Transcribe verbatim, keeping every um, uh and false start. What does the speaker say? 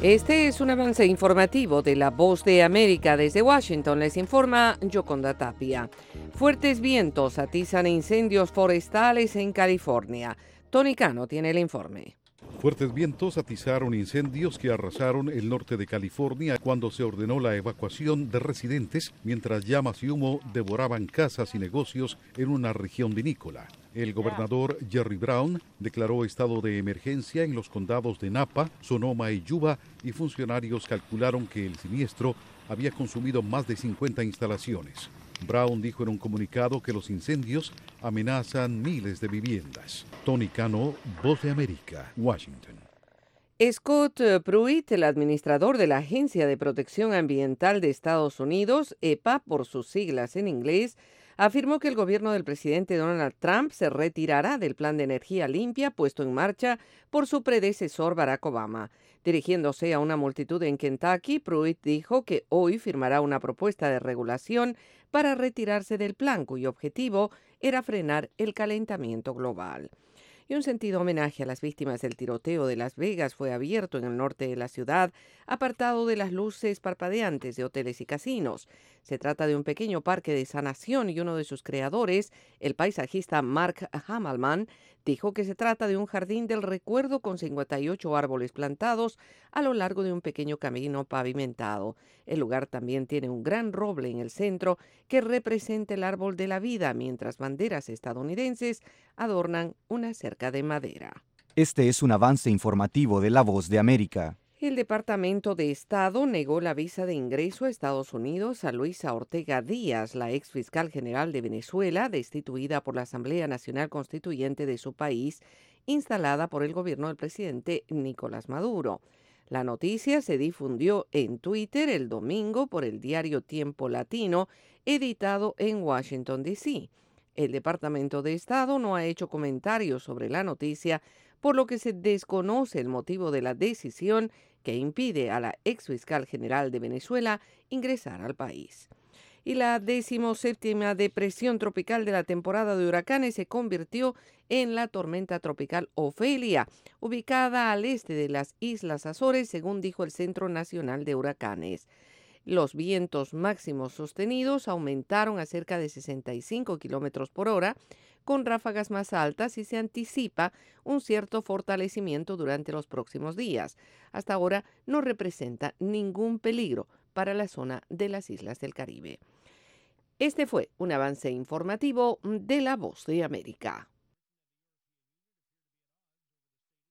Este es un avance informativo de La Voz de América. Desde Washington les informa Yoconda Tapia. Fuertes vientos atizan incendios forestales en California. Tony Cano tiene el informe. Fuertes vientos atizaron incendios que arrasaron el norte de California cuando se ordenó la evacuación de residentes mientras llamas y humo devoraban casas y negocios en una región vinícola. El gobernador Jerry Brown declaró estado de emergencia en los condados de Napa, Sonoma y Yuba y funcionarios calcularon que el siniestro había consumido más de cincuenta instalaciones. Brown dijo en un comunicado que los incendios amenazan miles de viviendas. Tony Cano, Voz de América, Washington. Scott Pruitt, el administrador de la Agencia de Protección Ambiental de Estados Unidos, E P A por sus siglas en inglés, afirmó que el gobierno del presidente Donald Trump se retirará del plan de energía limpia puesto en marcha por su predecesor Barack Obama. Dirigiéndose a una multitud en Kentucky, Pruitt dijo que hoy firmará una propuesta de regulación para retirarse del plan, cuyo objetivo era frenar el calentamiento global. Y un sentido homenaje a las víctimas del tiroteo de Las Vegas fue abierto en el norte de la ciudad, apartado de las luces parpadeantes de hoteles y casinos. Se trata de un pequeño parque de sanación y uno de sus creadores, el paisajista Mark Hamelman, dijo que se trata de un jardín del recuerdo con cincuenta y ocho árboles plantados a lo largo de un pequeño camino pavimentado. El lugar también tiene un gran roble en el centro que representa el árbol de la vida, mientras banderas estadounidenses adornan una cerca de madera. Este es un avance informativo de La Voz de América. El Departamento de Estado negó la visa de ingreso a Estados Unidos a Luisa Ortega Díaz, la ex fiscal general de Venezuela, destituida por la Asamblea Nacional Constituyente de su país, instalada por el gobierno del presidente Nicolás Maduro. La noticia se difundió en Twitter el domingo por el diario Tiempo Latino, editado en Washington, D C El Departamento de Estado no ha hecho comentarios sobre la noticia, por lo que se desconoce el motivo de la decisión que impide a la exfiscal general de Venezuela ingresar al país. Y la decimoséptima depresión tropical de la temporada de huracanes se convirtió en la tormenta tropical Ofelia, ubicada al este de las Islas Azores, según dijo el Centro Nacional de Huracanes. Los vientos máximos sostenidos aumentaron a cerca de sesenta y cinco kilómetros por hora, con ráfagas más altas, y se anticipa un cierto fortalecimiento durante los próximos días. Hasta ahora no representa ningún peligro para la zona de las Islas del Caribe. Este fue un avance informativo de La Voz de América.